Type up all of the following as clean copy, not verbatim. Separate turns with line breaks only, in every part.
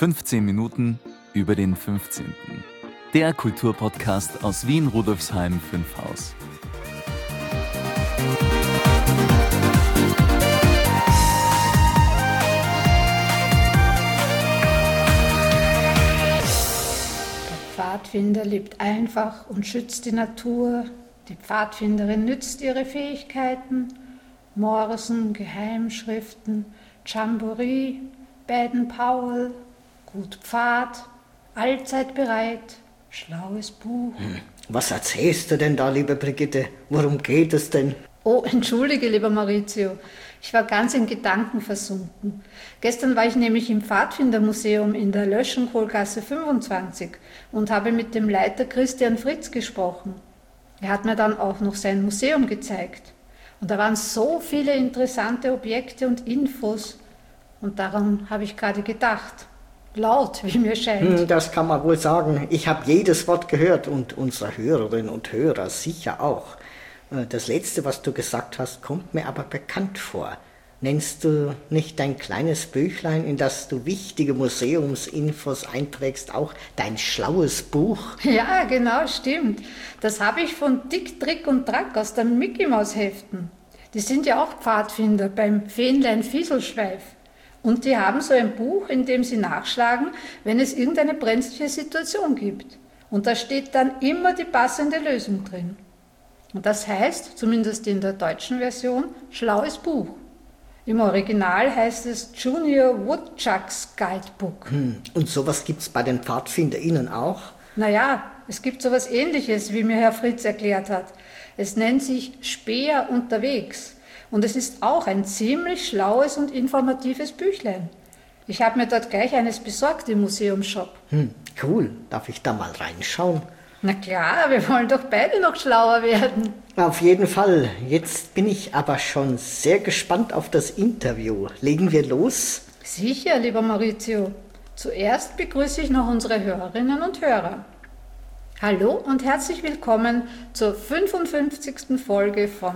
15 Minuten über den 15. Der Kulturpodcast aus Wien-Rudolfsheim 5 Haus.
Der Pfadfinder lebt einfach und schützt die Natur. Die Pfadfinderin nützt ihre Fähigkeiten. Morsen, Geheimschriften, Jamboree, Baden-Powell, Gut Pfad, allzeit bereit, schlaues Buch.
Was erzählst du denn da, liebe Brigitte? Worum geht es denn?
Oh, entschuldige, lieber Maurizio. Ich war ganz in Gedanken versunken. Gestern war ich nämlich im Pfadfindermuseum in der Löschenkohlgasse 25 und habe mit dem Leiter Christian Fritz gesprochen. Er hat mir dann auch noch sein Museum gezeigt. Und da waren so viele interessante Objekte und Infos. Und daran habe ich gerade gedacht. Laut, wie mir scheint.
Das kann man wohl sagen. Ich habe jedes Wort gehört und unsere Hörerinnen und Hörer sicher auch. Das Letzte, was du gesagt hast, kommt mir aber bekannt vor. Nennst du nicht dein kleines Büchlein, in das du wichtige Museumsinfos einträgst, auch dein schlaues Buch?
Ja, genau, stimmt. Das habe ich von Dick, Trick und Track aus den Mickey-Maus-Heften. Die sind ja auch Pfadfinder beim Fähnlein Fieselschweif. Und die haben so ein Buch, in dem sie nachschlagen, wenn es irgendeine brenzliche Situation gibt. Und da steht dann immer die passende Lösung drin. Und das heißt, zumindest in der deutschen Version, schlaues Buch. Im Original heißt es Junior Woodchucks Guidebook.
Und sowas gibt's bei den PfadfinderInnen auch?
Naja, es gibt sowas Ähnliches, wie mir Herr Fritz erklärt hat. Es nennt sich Späher unterwegs. Und es ist auch ein ziemlich schlaues und informatives Büchlein. Ich habe mir dort gleich eines besorgt im Museumsshop.
Cool, darf ich da mal reinschauen?
Na klar, wir wollen doch beide noch schlauer werden.
Auf jeden Fall. Jetzt bin ich aber schon sehr gespannt auf das Interview. Legen wir los?
Sicher, lieber Maurizio. Zuerst begrüße ich noch unsere Hörerinnen und Hörer. Hallo und herzlich willkommen zur 55. Folge von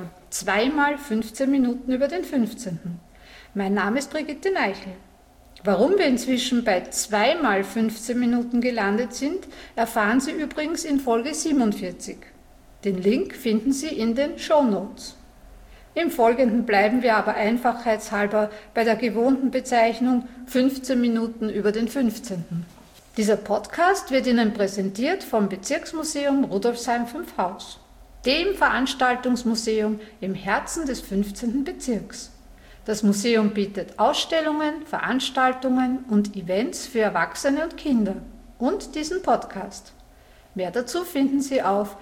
2x15 Minuten über den 15. Mein Name ist Brigitte Neichel. Warum wir inzwischen bei 2x15 Minuten gelandet sind, erfahren Sie übrigens in Folge 47. Den Link finden Sie in den Shownotes. Im Folgenden bleiben wir aber einfachheitshalber bei der gewohnten Bezeichnung 15 Minuten über den 15. Dieser Podcast wird Ihnen präsentiert vom Bezirksmuseum Rudolfsheim 5 Haus, dem Veranstaltungsmuseum im Herzen des 15. Bezirks. Das Museum bietet Ausstellungen, Veranstaltungen und Events für Erwachsene und Kinder und diesen Podcast. Mehr dazu finden Sie auf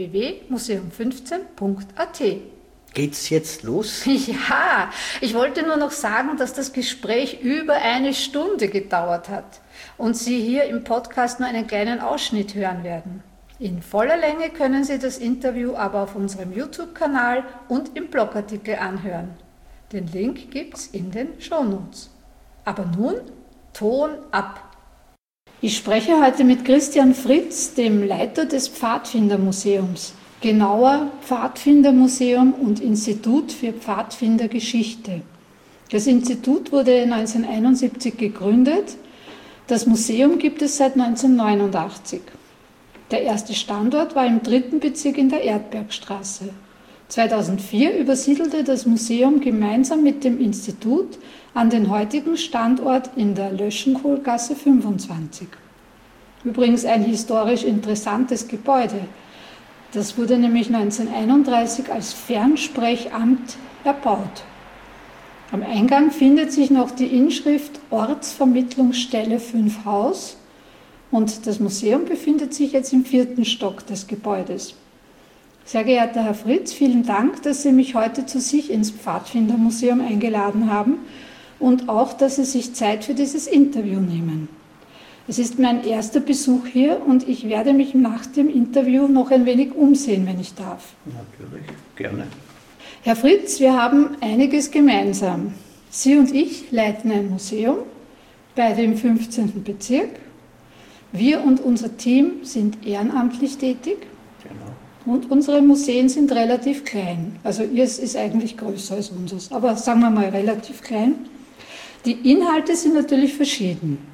www.museum15.at.
Geht's jetzt los?
Ja, ich wollte nur noch sagen, dass das Gespräch über eine Stunde gedauert hat und Sie hier im Podcast nur einen kleinen Ausschnitt hören werden. In voller Länge können Sie das Interview aber auf unserem YouTube-Kanal und im Blogartikel anhören. Den Link gibt's in den Shownotes. Aber nun, Ton ab! Ich spreche heute mit Christian Fritz, dem Leiter des Pfadfindermuseums, genauer Pfadfindermuseum und Institut für Pfadfindergeschichte. Das Institut wurde 1971 gegründet, das Museum gibt es seit 1989. Der erste Standort war im 3. Bezirk in der Erdbergstraße. 2004 übersiedelte das Museum gemeinsam mit dem Institut an den heutigen Standort in der Löschenkohlgasse 25. Übrigens ein historisch interessantes Gebäude. Das wurde nämlich 1931 als Fernsprechamt erbaut. Am Eingang findet sich noch die Inschrift Ortsvermittlungsstelle 5 Haus und das Museum befindet sich jetzt im 4. Stock des Gebäudes. Sehr geehrter Herr Fritz, vielen Dank, dass Sie mich heute zu sich ins Pfadfindermuseum eingeladen haben und auch, dass Sie sich Zeit für dieses Interview nehmen. Es ist mein erster Besuch hier und ich werde mich nach dem Interview noch ein wenig umsehen, wenn ich darf.
Natürlich, gerne.
Herr Fritz, wir haben einiges gemeinsam. Sie und ich leiten ein Museum, beide im 15. Bezirk. Wir und unser Team sind ehrenamtlich tätig.
Genau.
Und unsere Museen sind relativ klein. Also ihrs ist eigentlich größer als unseres, aber sagen wir mal relativ klein. Die Inhalte sind natürlich verschieden.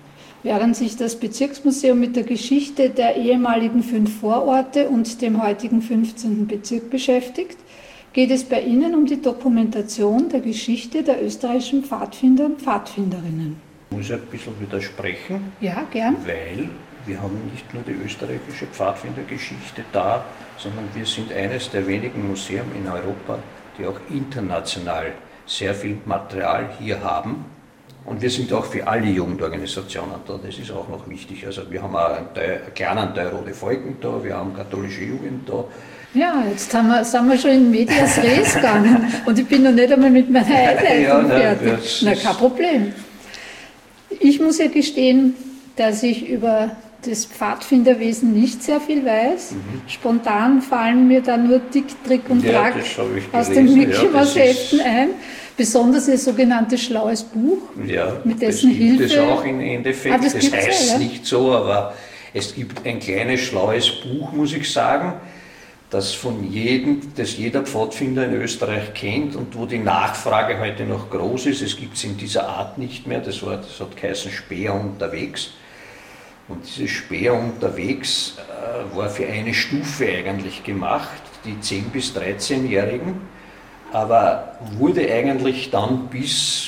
Während sich das Bezirksmuseum mit der Geschichte der ehemaligen 5 Vororte und dem heutigen 15. Bezirk beschäftigt, geht es bei Ihnen um die Dokumentation der Geschichte der österreichischen Pfadfinder und Pfadfinderinnen.
Ich muss ein bisschen widersprechen,
Ja, gern.
weil wir haben nicht nur die österreichische Pfadfindergeschichte da, sondern wir sind eines der wenigen Museen in Europa, die auch international sehr viel Material hier haben. Und wir sind auch für alle Jugendorganisationen da, das ist auch noch wichtig. Also wir haben auch einen kleinen Teil Rote Volken da, wir haben katholische Jugend da.
Ja, jetzt sind wir schon in Medias Res gegangen und ich bin noch nicht einmal mit meiner Einleitung fertig. Na, kein Problem. Ich muss ja gestehen, dass ich über das Pfadfinderwesen nicht sehr viel weiß. Spontan fallen mir da nur Tick, Trick und Track aus den Mickey-Maus-Heften ein. Besonders das sogenannte Schlaues Buch, mit dessen Hilfe...
Das gibt es auch im Endeffekt, das heißt nicht so, aber es gibt ein kleines schlaues Buch, muss ich sagen, das jeder Pfadfinder in Österreich kennt und wo die Nachfrage heute noch groß ist. Es gibt es in dieser Art nicht mehr, das hat geheißen Speer unterwegs. Und dieses Speer unterwegs war für eine Stufe eigentlich gemacht, die 10- bis 13-Jährigen. Aber wurde eigentlich dann bis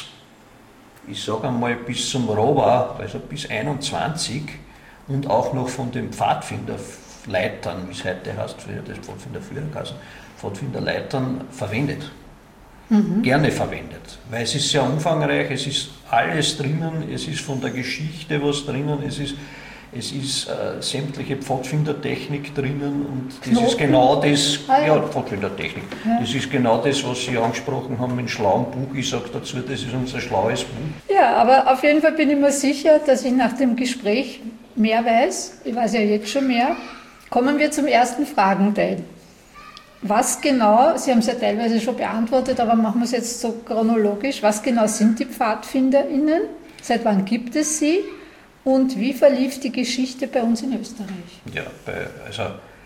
zum Rohbau, also bis 21 und auch noch von den Pfadfinderleitern, wie es heute heißt, früher das Pfadfinderführerkassen, Pfadfinderleitern verwendet. Gerne verwendet, weil es ist sehr umfangreich, es ist alles drinnen, es ist von der Geschichte was drinnen, es ist sämtliche Pfadfindertechnik drinnen und das ist genau das, Pfadfindertechnik, das ist genau das, was Sie angesprochen haben mit dem schlauen Buch. Ich sage dazu, das ist unser schlaues Buch.
Ja, aber auf jeden Fall bin ich mir sicher, dass ich nach dem Gespräch mehr weiß. Ich weiß ja jetzt schon mehr. Kommen wir zum ersten Fragenteil. Was genau, Sie haben es ja teilweise schon beantwortet, aber machen wir es jetzt so chronologisch, was genau sind die PfadfinderInnen? Seit wann gibt es sie? Und wie verlief die Geschichte bei uns in Österreich?
Ja, also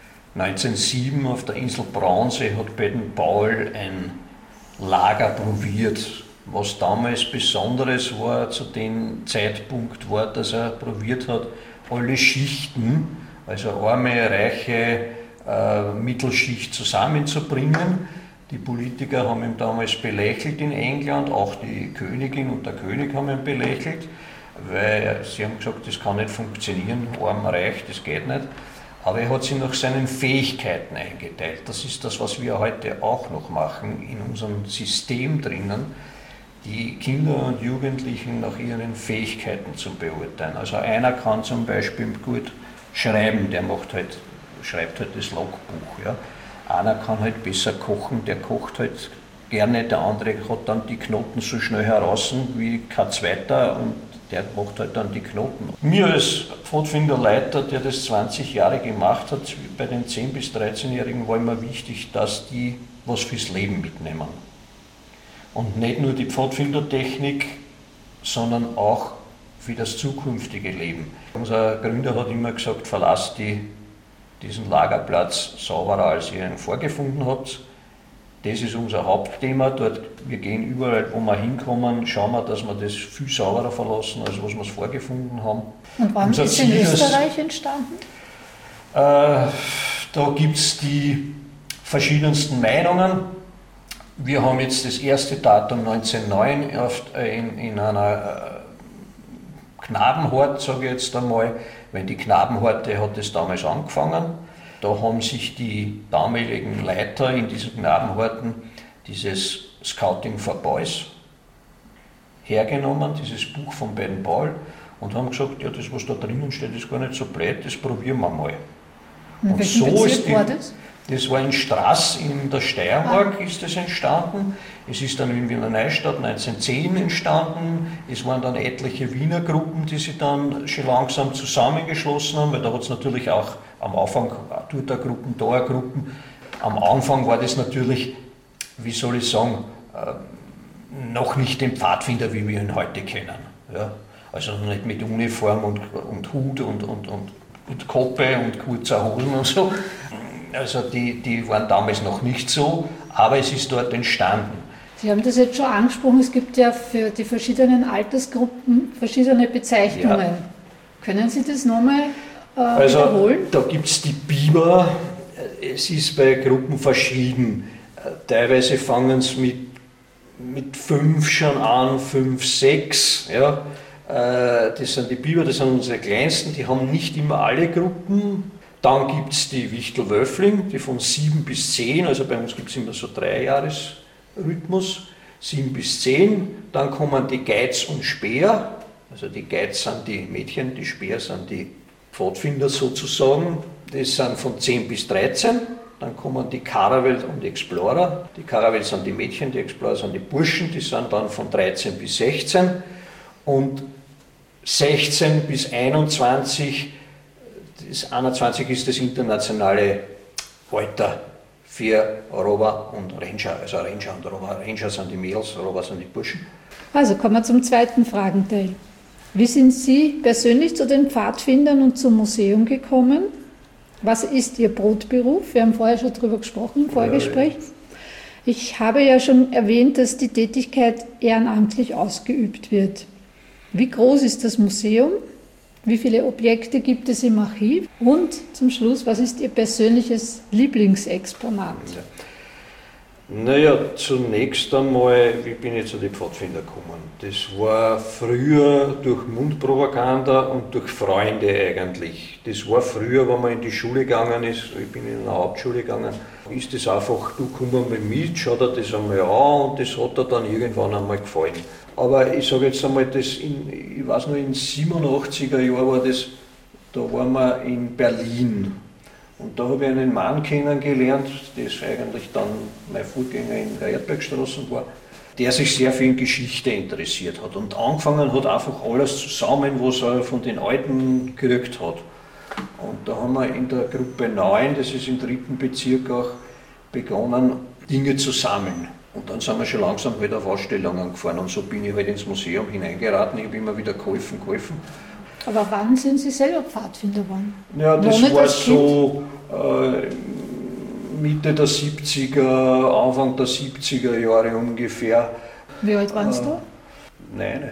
1907 auf der Insel Braunsee hat Baden-Powell ein Lager probiert. Was damals Besonderes war zu dem Zeitpunkt, war, dass er probiert hat, alle Schichten, also arme, reiche, Mittelschicht zusammenzubringen. Die Politiker haben ihn damals belächelt in England, auch die Königin und der König haben ihn belächelt, weil sie haben gesagt, das kann nicht funktionieren, arm, reich, das geht nicht. Aber er hat sie nach seinen Fähigkeiten eingeteilt. Das ist das, was wir heute auch noch machen, in unserem System drinnen, die Kinder und Jugendlichen nach ihren Fähigkeiten zu beurteilen. Also einer kann zum Beispiel gut schreiben, der schreibt halt das Logbuch. Ja. Einer kann halt besser kochen, der kocht halt gerne, der andere hat dann die Knoten so schnell heraus wie kein zweiter und der macht halt dann die Knoten. Mir als Pfadfinderleiter, der das 20 Jahre gemacht hat, bei den 10- bis 13-Jährigen war immer wichtig, dass die was fürs Leben mitnehmen. Und nicht nur die Pfadfindertechnik, sondern auch für das zukünftige Leben. Unser Gründer hat immer gesagt, verlasst diesen Lagerplatz sauberer, als ihr ihn vorgefunden habt. Das ist unser Hauptthema. Wir gehen überall, wo wir hinkommen, schauen wir, dass wir das viel sauberer verlassen, als was wir es vorgefunden haben.
Und wann ist in Österreich entstanden?
Da gibt es die verschiedensten Meinungen. Wir haben jetzt das erste Datum 1909 in einer Knabenhort, sage ich jetzt einmal, weil die Knabenhorte hat es damals angefangen. Da haben sich die damaligen Leiter in diesen Knabenhorten dieses Scouting for Boys hergenommen, dieses Buch von Baden-Powell, und haben gesagt, ja, das, was da drinnen steht, ist gar nicht so blöd, das probieren wir mal.
Und so ist war das?
Das war in Straß in der Steiermark ist das entstanden. Es ist dann in Wiener Neustadt 1910 entstanden. Es waren dann etliche Wiener Gruppen, die sich dann schon langsam zusammengeschlossen haben, weil da hat es natürlich auch am Anfang dort eine Gruppen, da eine Gruppen. Am Anfang war das natürlich, wie soll ich sagen, noch nicht den Pfadfinder, wie wir ihn heute kennen. Ja? Also nicht mit Uniform und Hut und Koppe und kurzer Hosen und so. Also die waren damals noch nicht so, aber es ist dort entstanden.
Sie haben das jetzt schon angesprochen, es gibt ja für die verschiedenen Altersgruppen verschiedene Bezeichnungen. Können Sie das nochmal wiederholen?
Da gibt es die Biber, es ist bei Gruppen verschieden. Teilweise fangen es mit 5 schon an, 5, 6. Ja. Das sind die Biber, das sind unsere kleinsten, die haben nicht immer alle Gruppen. Dann gibt es die Wichtel-Wöffling, die von 7 bis 10, also bei uns gibt es immer so 3-Jahres-Rhythmus, 7 bis 10. Dann kommen die Geiz und Speer, also die Geiz sind die Mädchen, die Speer sind die Pfadfinder sozusagen. Das sind von 10 bis 13. Dann kommen die Caravel und Explorer. Die Caravel sind die Mädchen, die Explorer sind die Burschen, die sind dann von 13 bis 16. Und 16 bis 21, das 21 ist das internationale Alter für Rover und Ranger. Also Ranger und Rover. Ranger sind die Mädels, Rover sind die Burschen.
Also kommen wir zum zweiten Fragenteil. Wie sind Sie persönlich zu den Pfadfindern und zum Museum gekommen? Was ist Ihr Brotberuf? Wir haben vorher schon darüber gesprochen im Vorgespräch. Ja. Ich habe ja schon erwähnt, dass die Tätigkeit ehrenamtlich ausgeübt wird. Wie groß ist das Museum? Wie viele Objekte gibt es im Archiv? Und zum Schluss, was ist Ihr persönliches Lieblingsexponat?
Ja. Naja, zunächst einmal, wie bin ich zu den Pfadfindern gekommen? Das war früher durch Mundpropaganda und durch Freunde eigentlich. Das war früher, wenn man in die Schule gegangen ist, ich bin in eine Hauptschule gegangen, ist das einfach, du komm mal mit, schau dir das einmal an und das hat dir dann irgendwann einmal gefallen. Aber ich sage jetzt einmal, ich weiß noch, in den 87er Jahren war das, da waren wir in Berlin. Und da habe ich einen Mann kennengelernt, der eigentlich dann mein Vorgänger in der Erdbergstraße war, der sich sehr viel in Geschichte interessiert hat und angefangen hat, einfach alles zusammen, was er von den Alten gekriegt hat. Und da haben wir in der Gruppe 9, das ist im 3. Bezirk auch, begonnen, Dinge zu sammeln. Und dann sind wir schon langsam halt auf Ausstellungen gefahren und so bin ich halt ins Museum hineingeraten, ich habe immer wieder geholfen.
Aber wann sind Sie selber Pfadfinder geworden?
Ja, das war so Mitte der 70er, Anfang der 70er Jahre ungefähr.
Wie alt waren Sie da?
Nein.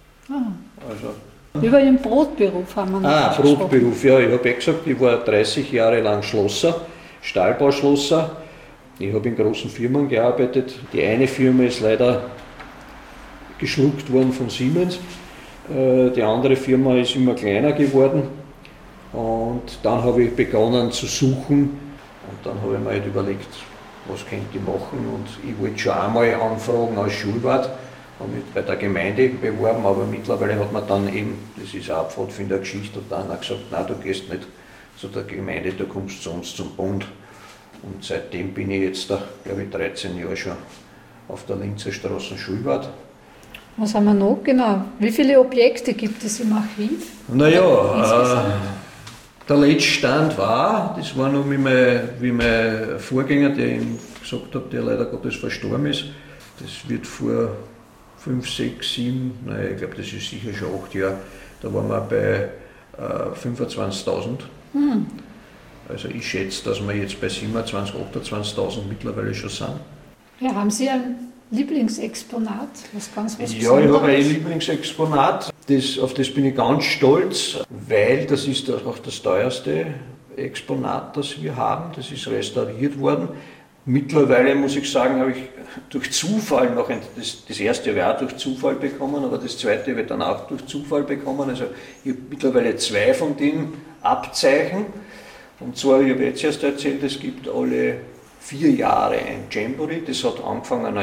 Also,
über Ihren Brotberuf haben wir noch
Brotberuf, ja. Ich habe gesagt, ich war 30 Jahre lang Schlosser, Stahlbauschlosser. Ich habe in großen Firmen gearbeitet. Die eine Firma ist leider geschluckt worden von Siemens. Die andere Firma ist immer kleiner geworden und dann habe ich begonnen zu suchen und dann habe ich mir halt überlegt, was könnte ich machen und ich wollte schon einmal anfragen als Schulwart, habe mich bei der Gemeinde beworben, aber mittlerweile hat man dann eben, das ist auch Pfadfindergeschichte, und dann auch gesagt, nein, du gehst nicht zu der Gemeinde, du kommst zu uns zum Bund. Und seitdem bin ich jetzt, glaube ich, 13 Jahre schon auf der Linzer Straße Schulwart.
Was haben wir noch genau? Wie viele Objekte gibt es im Archiv?
Naja, der letzte Stand war, das war noch wie mein Vorgänger, der ich gesagt habe, der leider Gottes verstorben ist. Das wird vor 5, 6, 7, nein, ich glaube, das ist sicher schon 8 Jahre, da waren wir bei 25.000. Also ich schätze, dass wir jetzt bei 27.000, 28.000 mittlerweile schon sind.
Ja, haben Sie ein Lieblingsexponat? Was
ja, ich habe ein Lieblingsexponat, auf das bin ich ganz stolz, weil das ist auch das teuerste Exponat, das wir haben. Das ist restauriert worden. Mittlerweile muss ich sagen, habe ich durch Zufall noch das erste Jahr durch Zufall bekommen, aber das zweite wird dann auch durch Zufall bekommen. Also ich habe mittlerweile 2 von den Abzeichen. Und zwar, ich habe jetzt erst erzählt, es gibt alle 4 Jahre ein Jamboree, das hat angefangen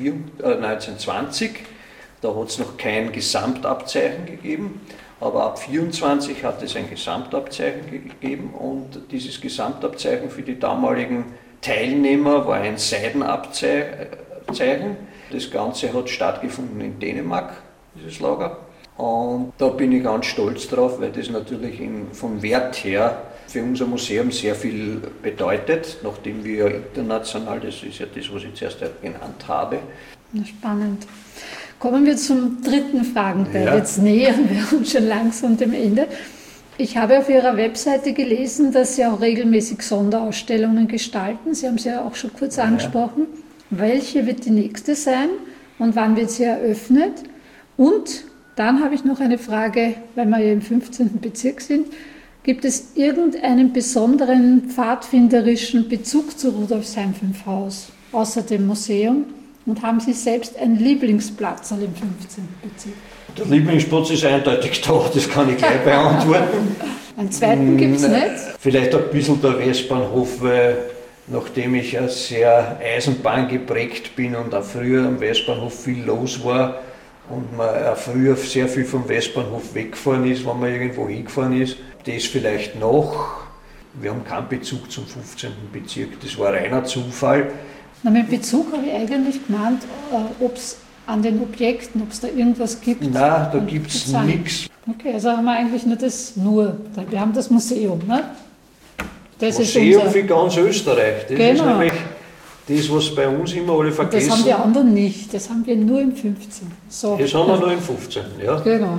1920, da hat es noch kein Gesamtabzeichen gegeben, aber ab 1924 hat es ein Gesamtabzeichen gegeben und dieses Gesamtabzeichen für die damaligen Teilnehmer war ein Seidenabzeichen. Das Ganze hat stattgefunden in Dänemark, dieses Lager. Und da bin ich ganz stolz drauf, weil das natürlich vom Wert her für unser Museum sehr viel bedeutet, nachdem wir ja international, das ist ja das, was ich zuerst genannt habe.
Spannend. Kommen wir zum dritten Fragenteil.
Ja.
Jetzt nähern wir uns schon langsam dem Ende. Ich habe auf Ihrer Webseite gelesen, dass Sie auch regelmäßig Sonderausstellungen gestalten. Sie haben es ja auch schon kurz angesprochen. Welche wird die nächste sein und wann wird sie eröffnet? Und Dann habe ich noch eine Frage, weil wir ja im 15. Bezirk sind. Gibt es irgendeinen besonderen pfadfinderischen Bezug zu Rudolfsheim 5 Haus, außer dem Museum? Und haben Sie selbst einen Lieblingsplatz im 15. Bezirk?
Der Lieblingsplatz ist eindeutig da, das kann ich gleich beantworten.
Einen zweiten gibt es nicht?
Vielleicht ein bisschen der Westbahnhof, weil nachdem ich ja sehr Eisenbahn geprägt bin und auch früher am Westbahnhof viel los war und man auch früher sehr viel vom Westbahnhof weggefahren ist, wenn man irgendwo hingefahren ist, das vielleicht noch. Wir haben keinen Bezug zum 15. Bezirk, das war reiner Zufall.
Na, mit Bezug habe ich eigentlich gemeint, ob es an den Objekten, ob es da irgendwas gibt.
Nein, da gibt es nichts.
Okay, also haben wir eigentlich nur. Wir haben das Museum, ne? Das
Museum
ist
für ganz Österreich. Das ist nämlich das, was bei uns immer alle vergessen.
Das haben wir anderen nicht, das haben wir nur im 15. So.
Das haben wir nur im 15, ja.
Genau.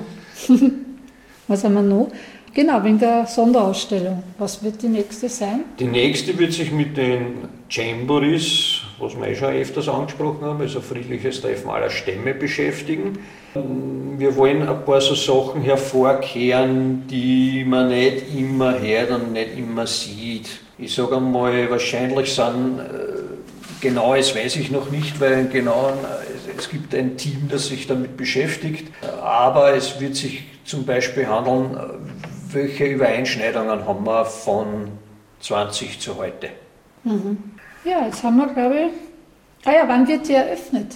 Was haben wir noch? Genau, wegen der Sonderausstellung. Was wird die nächste sein?
Die nächste wird sich mit den Jamborees, was wir schon öfters angesprochen haben, also friedliches Treffen aller Stämme beschäftigen. Wir wollen ein paar so Sachen hervorkehren, die man nicht immer hört und nicht immer sieht. Ich sage einmal, wahrscheinlich sind Genaues weiß ich noch nicht, weil es gibt ein Team, das sich damit beschäftigt, aber es wird sich zum Beispiel handeln, welche Übereinschneidungen haben wir von 20 zu heute.
Mhm. Ja, jetzt haben wir, glaube ich, wann wird die eröffnet?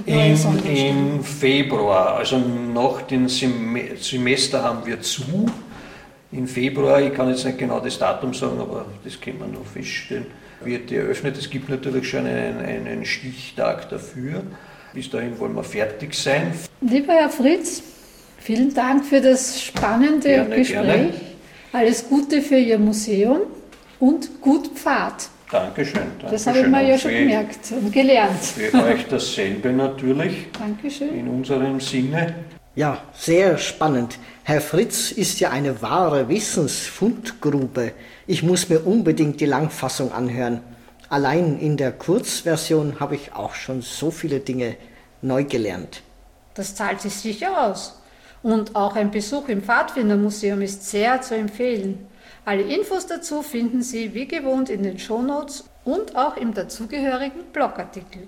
Im Februar, also nach dem Semester haben wir zu. Im Februar, ich kann jetzt nicht genau das Datum sagen, aber das können wir noch feststellen, wird die eröffnet. Es gibt natürlich schon einen Stichtag dafür. Bis dahin wollen wir fertig sein.
Lieber Herr Fritz, vielen Dank für das spannende Gespräch. Gerne. Alles Gute für Ihr Museum und gut Pfad.
Dankeschön.
Das habe ich mir ja schon gemerkt und gelernt.
Für euch dasselbe natürlich.
Dankeschön.
In unserem Sinne.
Ja, sehr spannend. Herr Fritz ist ja eine wahre Wissensfundgrube. Ich muss mir unbedingt die Langfassung anhören. Allein in der Kurzversion habe ich auch schon so viele Dinge neu gelernt.
Das zahlt sich sicher aus. Und auch ein Besuch im Pfadfindermuseum ist sehr zu empfehlen. Alle Infos dazu finden Sie wie gewohnt in den Shownotes und auch im dazugehörigen Blogartikel.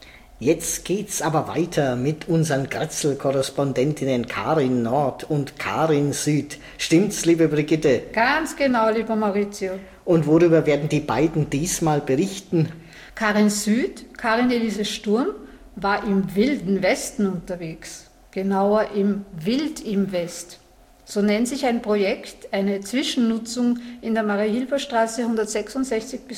Jetzt geht's aber weiter mit unseren Grätzl-Korrespondentinnen Karin Nord und Karin Süd. Stimmt's, liebe Brigitte?
Ganz genau, lieber Maurizio.
Und worüber werden die beiden diesmal berichten?
Karin Süd, Karin Elise Sturm, war im Wilden Westen unterwegs. Genauer im Wild im West. So nennt sich ein Projekt, eine Zwischennutzung in der Maria-Hilfer-Straße 166 bis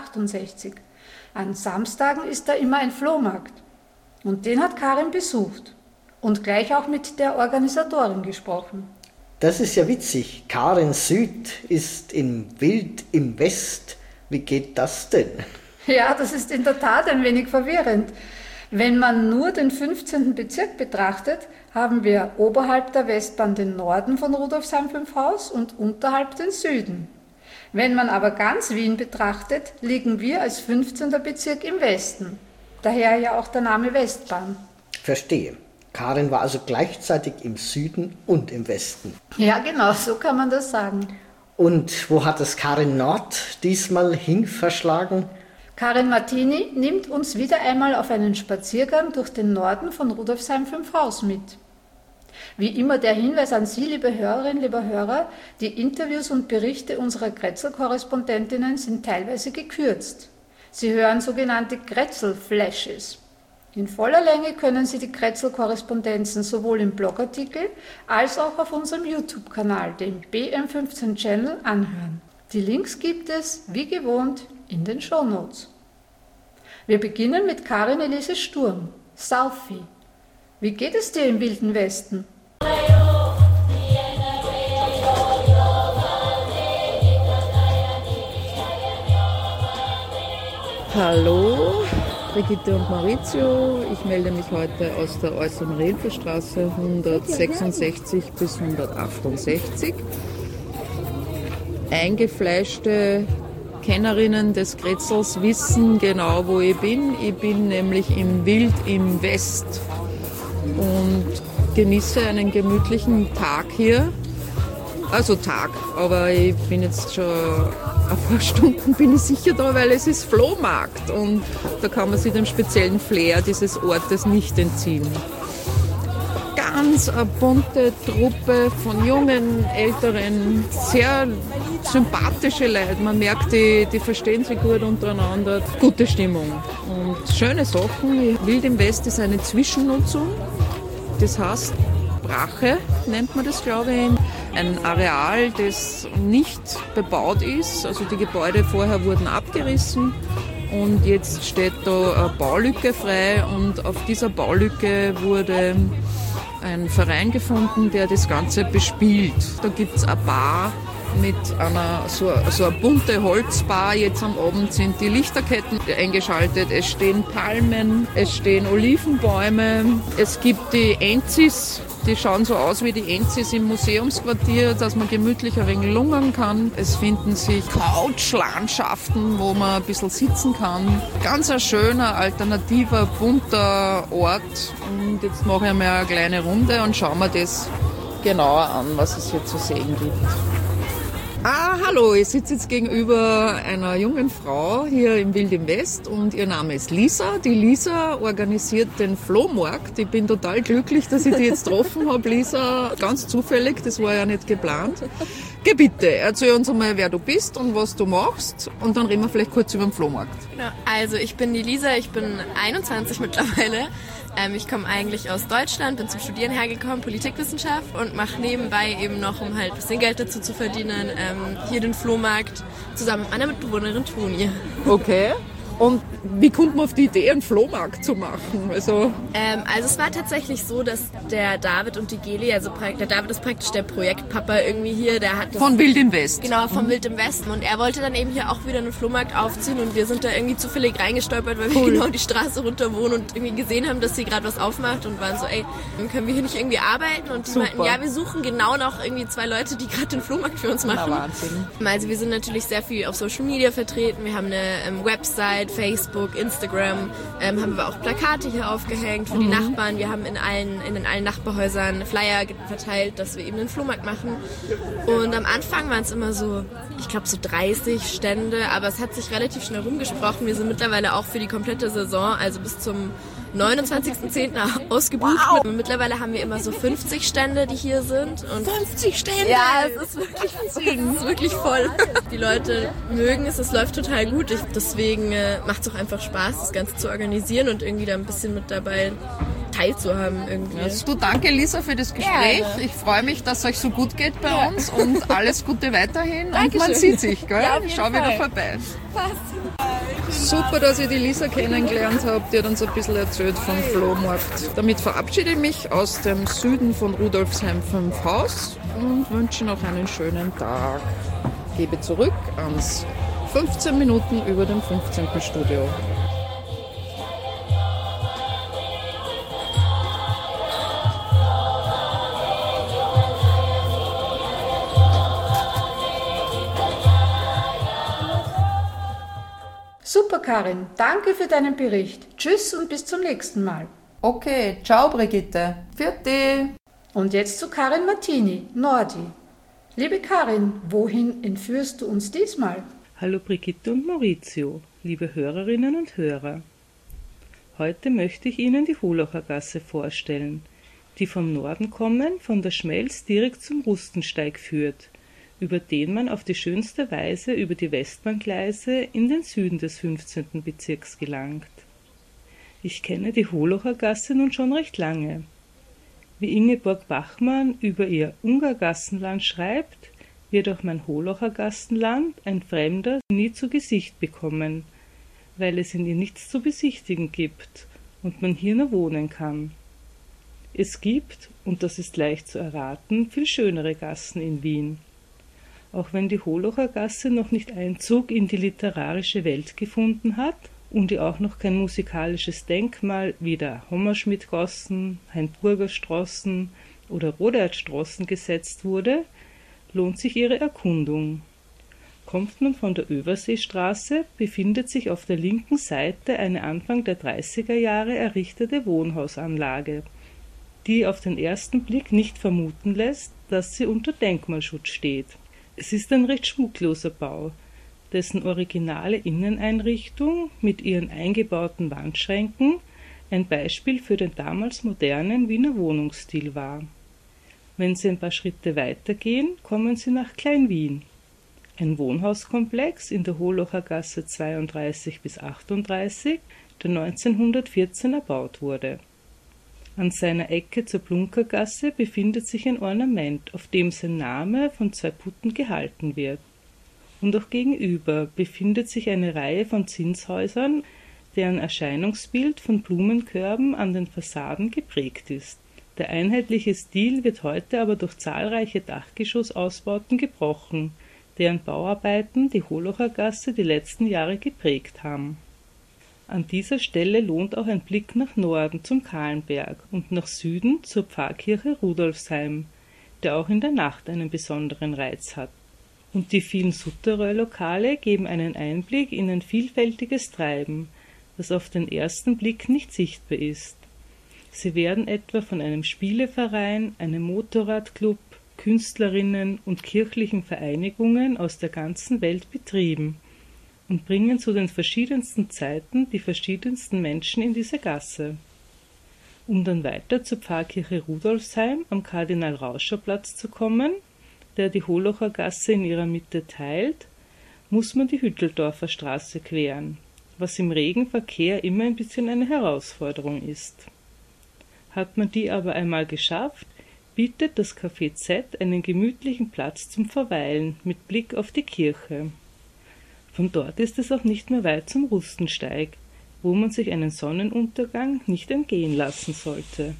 168. An Samstagen ist da immer ein Flohmarkt. Und den hat Karin besucht. Und gleich auch mit der Organisatorin gesprochen.
Das ist ja witzig. Karin Süd ist im Wild im West. Wie geht das denn?
Ja, das ist in der Tat ein wenig verwirrend. Wenn man nur den 15. Bezirk betrachtet, haben wir oberhalb der Westbahn den Norden von Rudolfsheim 5 Haus und unterhalb den Süden. Wenn man aber ganz Wien betrachtet, liegen wir als 15. Bezirk im Westen. Daher ja auch der Name Westbahn.
Verstehe. Karin war also gleichzeitig im Süden und im Westen.
Ja, genau, so kann man das sagen.
Und wo hat es Karin Nord diesmal hin verschlagen?
Karin Martini nimmt uns wieder einmal auf einen Spaziergang durch den Norden von Rudolfsheim 5 Haus mit. Wie immer der Hinweis an Sie, liebe Hörerinnen, lieber Hörer, die Interviews und Berichte unserer Grätzl-Korrespondentinnen sind teilweise gekürzt. Sie hören sogenannte Grätzl-Flashes. In voller Länge können Sie die Grätzl-Korrespondenzen sowohl im Blogartikel als auch auf unserem YouTube-Kanal, dem BM15-Channel, anhören. Die Links gibt es, wie gewohnt, in den Shownotes. Wir beginnen mit Karin Elise Sturm, Southie. Wie geht es dir im Wilden Westen?
Hallo, Brigitte und Maurizio. Ich melde mich heute aus der Äußeren Maria-Hilfer-Straße 166 bis 168. Eingefleischte Kennerinnen des Grätzls wissen genau, wo ich bin. Ich bin nämlich im Wild im West. Und genieße einen gemütlichen Tag hier. Also Tag, aber ich bin jetzt schon ein paar Stunden bin ich sicher da, weil es ist Flohmarkt und da kann man sich dem speziellen Flair dieses Ortes nicht entziehen. Ganz eine bunte Truppe von jungen, älteren, sehr sympathische Leute. Man merkt, die verstehen sich gut untereinander. Gute Stimmung und schöne Sachen. Wild im West ist eine Zwischennutzung. Das heißt, Brache nennt man das, glaube ich. Ein Areal, das nicht bebaut ist. Also die Gebäude vorher wurden abgerissen. Und jetzt steht da eine Baulücke frei und auf dieser Baulücke wurde ein Verein gefunden, der das Ganze bespielt. Da gibt es eine Bar mit einer so eine bunte Holzbar. Jetzt am Abend sind die Lichterketten eingeschaltet. Es stehen Palmen, es stehen Olivenbäume. Es gibt die Enzis, die schauen so aus wie die Enzis im Museumsquartier, dass man gemütlich ein wenig lungern kann. Es finden sich Couchlandschaften, wo man ein bisschen sitzen kann. Ganz ein schöner, alternativer, bunter Ort. Und jetzt mache ich mal eine kleine Runde und schauen wir das genauer an, was es hier zu sehen gibt. Hallo, ich sitze jetzt gegenüber einer jungen Frau hier im Wild im West und ihr Name ist Lisa. Die Lisa organisiert den Flohmarkt. Ich bin total glücklich, dass ich dich jetzt getroffen habe, Lisa. Ganz zufällig, das war ja nicht geplant. Geh bitte, erzähl uns einmal, wer du bist und was du machst und dann reden wir vielleicht kurz über den Flohmarkt.
Genau. Also ich bin die Lisa, ich bin 21 mittlerweile. Ich komme eigentlich aus Deutschland, bin zum Studieren hergekommen, Politikwissenschaft und mache nebenbei eben noch, um halt ein bisschen Geld dazu zu verdienen, hier den Flohmarkt zusammen mit meiner Mitbewohnerin Toni.
Okay. Und wie kommt man auf die Idee, einen Flohmarkt zu machen? Also
es war tatsächlich so, dass der David und die Geli, also der David ist praktisch der Projektpapa irgendwie hier, der hat das
von Wild im West.
Genau, vom Wild im Westen. Und er wollte dann eben hier auch wieder einen Flohmarkt aufziehen und wir sind da irgendwie zufällig reingestolpert, weil wir genau die Straße runter wohnen und irgendwie gesehen haben, dass sie gerade was aufmacht und waren so, ey, können wir hier nicht irgendwie arbeiten? Und die meinten, ja, wir suchen genau noch irgendwie 2 Leute, die gerade den Flohmarkt für uns machen.
Na, Wahnsinn.
Also wir sind natürlich sehr viel auf Social Media vertreten, wir haben eine Website, Facebook, Instagram, haben wir auch Plakate hier aufgehängt für die Nachbarn. Wir haben in allen Nachbarhäusern Flyer verteilt, dass wir eben den Flohmarkt machen. Und am Anfang waren es immer so, ich glaube so 30 Stände, aber es hat sich relativ schnell rumgesprochen. Wir sind mittlerweile auch für die komplette Saison, also bis zum 29.10. ausgebucht. Wow. Mittlerweile haben wir immer so 50 Stände, die hier sind. Und
50 Stände?
Ja, es ist wirklich voll. Die Leute mögen es, läuft total gut. Deswegen macht es auch einfach Spaß, das Ganze zu organisieren und irgendwie da ein bisschen mit dabei teilzuhaben irgendwie.
Also, danke Lisa für das Gespräch. Ja, ich freue mich, dass es euch so gut geht bei uns und alles Gute weiterhin.
Dankeschön.
Und man sieht sich, gell?
Ja,
Schau wieder vorbei.
Passt.
Super, dass ich die Lisa kennengelernt habe. Die hat uns ein bisschen erzählt vom Flohmarkt. Damit verabschiede ich mich aus dem Süden von Rudolfsheim 5 Haus und wünsche noch einen schönen Tag. Gebe zurück ans 15 Minuten über dem 15. Studio.
Super, Karin. Danke für deinen Bericht. Tschüss und bis zum nächsten Mal.
Okay, ciao Brigitte. Vierte.
Und jetzt zu Karin Martini, Nordi. Liebe Karin, wohin entführst du uns diesmal?
Hallo Brigitte und Maurizio, liebe Hörerinnen und Hörer. Heute möchte ich Ihnen die Holacher Gasse vorstellen, die vom Norden kommend von der Schmelz direkt zum Rustensteig führt, über den man auf die schönste Weise über die Westbahngleise in den Süden des 15. Bezirks gelangt. Ich kenne die Holacher Gasse nun schon recht lange. Wie Ingeborg Bachmann über ihr Ungargassenland schreibt, wird auch mein Holacher Gassenland ein Fremder nie zu Gesicht bekommen, weil es in ihr nichts zu besichtigen gibt und man hier nur wohnen kann. Es gibt, und das ist leicht zu erraten, viel schönere Gassen in Wien. Auch wenn die Holacher Gasse noch nicht Einzug in die literarische Welt gefunden hat und ihr auch noch kein musikalisches Denkmal wie der Hommerschmidt-Gossen, Hainburger-Straßen oder Rodert-Straßen gesetzt wurde, lohnt sich ihre Erkundung. Kommt man von der Överseestraße, befindet sich auf der linken Seite eine Anfang der 30er Jahre errichtete Wohnhausanlage. die auf den ersten Blick nicht vermuten lässt, dass sie unter Denkmalschutz steht. Es ist ein recht schmuckloser Bau, dessen originale Inneneinrichtung mit ihren eingebauten Wandschränken ein Beispiel für den damals modernen Wiener Wohnungsstil war. Wenn Sie ein paar Schritte weitergehen, kommen Sie nach Klein-Wien, ein Wohnhauskomplex in der Holocher Gasse 32 bis 38, der 1914 erbaut wurde. An seiner Ecke zur Plunkergasse befindet sich ein Ornament, auf dem sein Name von 2 Putten gehalten wird. Und auch gegenüber befindet sich eine Reihe von Zinshäusern, deren Erscheinungsbild von Blumenkörben an den Fassaden geprägt ist. Der einheitliche Stil wird heute aber durch zahlreiche Dachgeschossausbauten gebrochen, deren Bauarbeiten die Holocher Gasse die letzten Jahre geprägt haben. An dieser Stelle lohnt auch ein Blick nach Norden zum Kahlenberg und nach Süden zur Pfarrkirche Rudolfsheim, der auch in der Nacht einen besonderen Reiz hat. Und die vielen Souterrain-Lokale geben einen Einblick in ein vielfältiges Treiben, das auf den ersten Blick nicht sichtbar ist. Sie werden etwa von einem Spieleverein, einem Motorradclub, Künstlerinnen und kirchlichen Vereinigungen aus der ganzen Welt betrieben und bringen zu den verschiedensten Zeiten die verschiedensten Menschen in diese Gasse. Um dann weiter zur Pfarrkirche Rudolfsheim am Kardinal-Rauscher-Platz zu kommen, der die Holocher Gasse in ihrer Mitte teilt, muss man die Hütteldorfer Straße queren, was im Regenverkehr immer ein bisschen eine Herausforderung ist. Hat man die aber einmal geschafft, bietet das Café Z einen gemütlichen Platz zum Verweilen mit Blick auf die Kirche. Von dort ist es auch nicht mehr weit zum Rustensteig, wo man sich einen Sonnenuntergang nicht entgehen lassen sollte.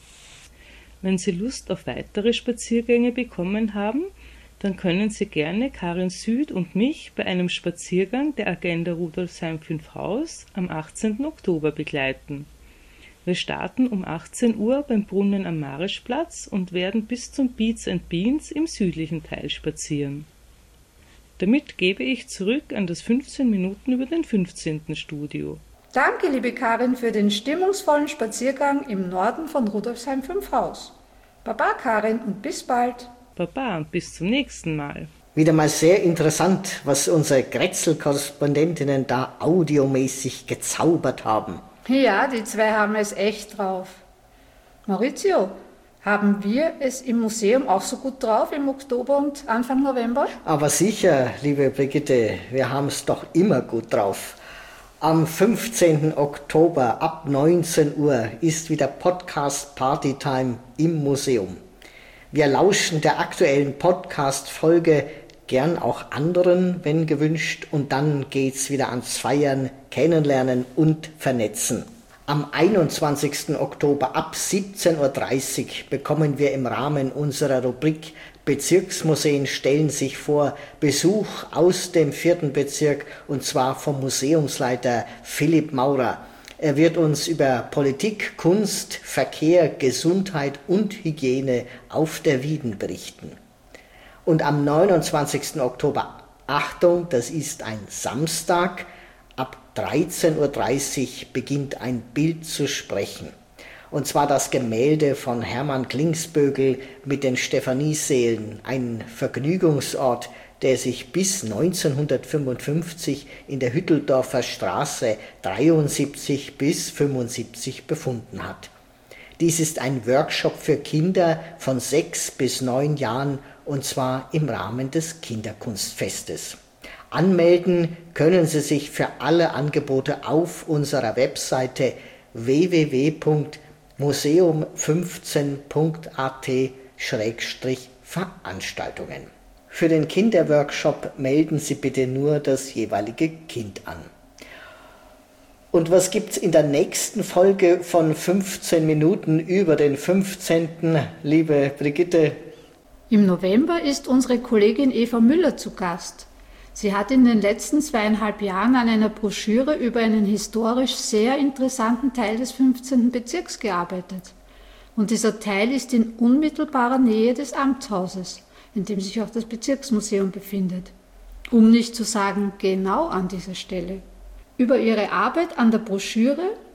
Wenn Sie Lust auf weitere Spaziergänge bekommen haben, dann können Sie gerne Karin Süd und mich bei einem Spaziergang der Agenda Rudolfsheim 5 Haus am 18. Oktober begleiten. Wir starten um 18 Uhr beim Brunnen am Marischplatz und werden bis zum Beats & Beans im südlichen Teil spazieren. Damit gebe ich zurück an das 15 Minuten über den 15. Studio.
Danke, liebe Karin, für den stimmungsvollen Spaziergang im Norden von Rudolfsheim 5 Haus. Baba, Karin, und bis bald.
Baba und bis zum nächsten Mal.
Wieder mal sehr interessant, was unsere Grätzl-Korrespondentinnen da audiomäßig gezaubert haben.
Ja, die 2 haben es echt drauf. Maurizio, haben wir es im Museum auch so gut drauf im Oktober und Anfang November?
Aber sicher, liebe Brigitte, wir haben es doch immer gut drauf. Am 15. Oktober ab 19 Uhr ist wieder Podcast Partytime im Museum. Wir lauschen der aktuellen Podcast-Folge, gern auch anderen, wenn gewünscht, und dann geht's wieder ans Feiern, Kennenlernen und Vernetzen. Am 21. Oktober ab 17.30 Uhr bekommen wir im Rahmen unserer Rubrik Bezirksmuseen stellen sich vor Besuch aus dem 4. Bezirk, und zwar vom Museumsleiter Philipp Maurer. Er wird uns über Politik, Kunst, Verkehr, Gesundheit und Hygiene auf der Wieden berichten. Und am 29. Oktober, Achtung, das ist ein Samstag, ab 13.30 Uhr beginnt ein Bild zu sprechen. Und zwar das Gemälde von Hermann Klingsbögel mit den Stephanieseelen, ein Vergnügungsort, der sich bis 1955 in der Hütteldorfer Straße 73 bis 75 befunden hat. Dies ist ein Workshop für Kinder von 6 bis 9 Jahren, und zwar im Rahmen des Kinderkunstfestes. Anmelden können Sie sich für alle Angebote auf unserer Webseite www.museum15.at/Veranstaltungen. Für den Kinderworkshop melden Sie bitte nur das jeweilige Kind an. Und was gibt's in der nächsten Folge von 15 Minuten über den 15., liebe Brigitte?
Im November ist unsere Kollegin Eva Müller zu Gast. Sie hat in den letzten 2,5 Jahren an einer Broschüre über einen historisch sehr interessanten Teil des 15. Bezirks gearbeitet. Und dieser Teil ist in unmittelbarer Nähe des Amtshauses, in dem sich auch das Bezirksmuseum befindet. Um nicht zu sagen, genau an dieser Stelle. Über ihre Arbeit an der Broschüre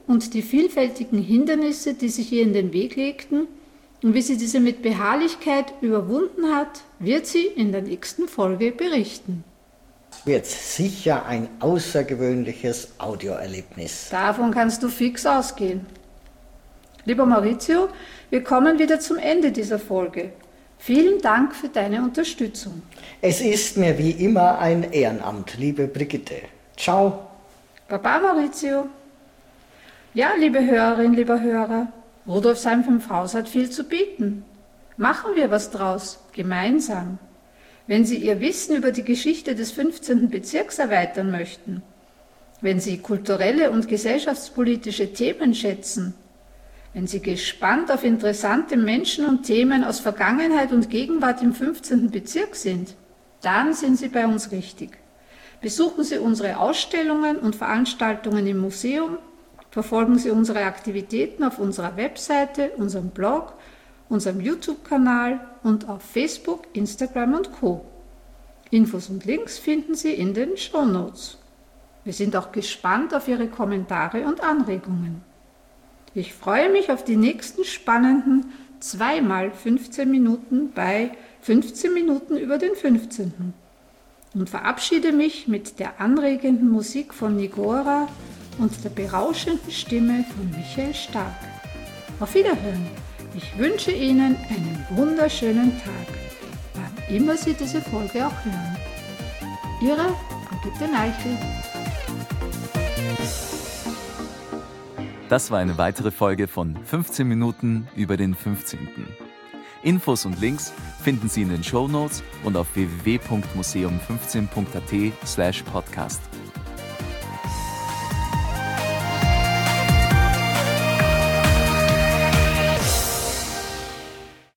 und die vielfältigen Hindernisse, die sich ihr in den Weg legten und wie sie diese mit Beharrlichkeit überwunden hat, wird sie in der nächsten Folge berichten.
Wird sicher ein außergewöhnliches Audioerlebnis.
Davon kannst du fix ausgehen. Lieber Maurizio, wir kommen wieder zum Ende dieser Folge. Vielen Dank für deine Unterstützung.
Es ist mir wie immer ein Ehrenamt, liebe Brigitte. Ciao.
Baba Maurizio. Ja, liebe Hörerin, lieber Hörer, Rudolfsheim 5 Haus hat viel zu bieten. Machen wir was draus, gemeinsam. Wenn Sie Ihr Wissen über die Geschichte des 15. Bezirks erweitern möchten, wenn Sie kulturelle und gesellschaftspolitische Themen schätzen, wenn Sie gespannt auf interessante Menschen und Themen aus Vergangenheit und Gegenwart im 15. Bezirk sind, dann sind Sie bei uns richtig. Besuchen Sie unsere Ausstellungen und Veranstaltungen im Museum, verfolgen Sie unsere Aktivitäten auf unserer Webseite, unserem Blog, unserem YouTube-Kanal und auf Facebook, Instagram und Co. Infos und Links finden Sie in den Shownotes. Wir sind auch gespannt auf Ihre Kommentare und Anregungen. Ich freue mich auf die nächsten spannenden 2x 15 Minuten bei 15 Minuten über den 15. und verabschiede mich mit der anregenden Musik von Nigora und der berauschenden Stimme von Michael Stark. Auf Wiederhören! Ich wünsche Ihnen einen wunderschönen Tag, wann immer Sie diese Folge auch hören. Ihre Brigitte Neichel.
Das war eine weitere Folge von 15 Minuten über den 15. Infos und Links finden Sie in den Shownotes und auf www.museum15.at/podcast.